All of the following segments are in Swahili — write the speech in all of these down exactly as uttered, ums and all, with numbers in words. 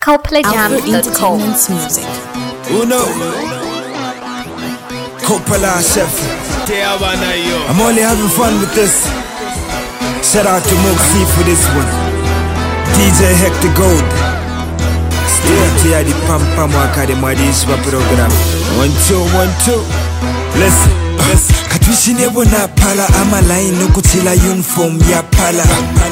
Copla Jams dot com. Music. Uno Coppola Chef. I'm only having fun with this. Shout out to Moxie for this one. D J Hector Gold. Still here the pam pam wakade mwadishwa program. One two one two. Listen. Listen. Katwishi nebo na pala ama line no kutila uniform ya pala.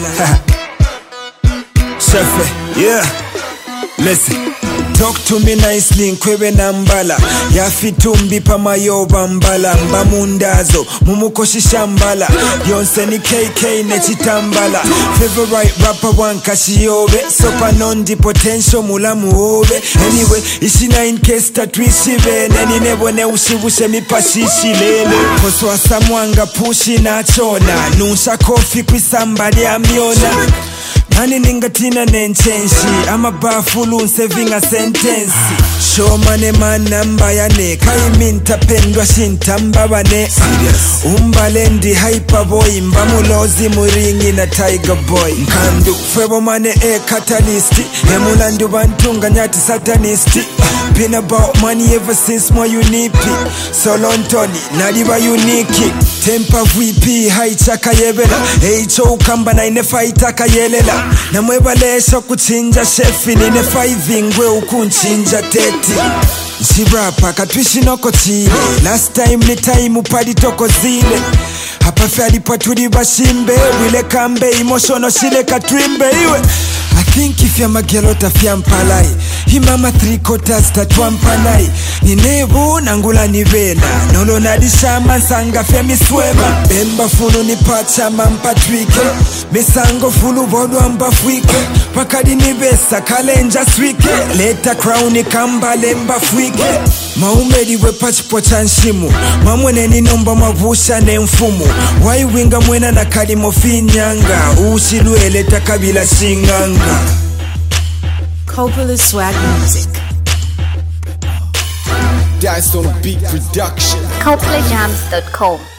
Chef, yeah. Listen, talk to me nicely nkwebe nambala yafitumbi pamayoba mbala mbamundazo mumukoshisha mbala yonse ni K K nechitambala favorite rapper wankashiyobe sopa nondi potential mulamu obe anyway ishina in case tatwishibe neni nebone ushibushe mipashishi lele koswa samwanga pushi na chona nusha kofi kwisambali amyona Nani ningatina nenchenshi Ama bafulu saving a sentence Show mane manamba yane Kai minta pendwa shintamba wane Umbalendi hyperboy Mbamulozi muringi na tiger boy Nkandu febo mane e katalisti Emulandu bantunga nyati satanisti Been about money ever since my unipi Solontoni nadiba uniki Tempa V P haichaka yebela Eicho ukamba na inefa itaka yelela na mwebalesha kuchinja shefi nine five ingwe ukunchinja teti Nshirapa katwishi noko chile Last time ni time upadi toko zile Hapa fali paturi bashimbe Wile kambe emotional shile katrimbe iwe I think if ya magelota fia mpalai Himama three quarters tatuwa mpanai Ninebu nangula nivena Nolo nadisha mansanga fia miswema Bemba funu ni pacha mampatwike Misango fulu bodu ambafwike Wakadi nibesa kalenja swike Leta crown kamba lemba fwike Maumedi we pachipo chanshimu Mamwene ni nomba mavusha ne mfumu Wai winga mwena na kalimo finyanga Ushiluwe leta kabila shinganga Coppola Swag Music. Dice on a beat production. Copla Jams dot com.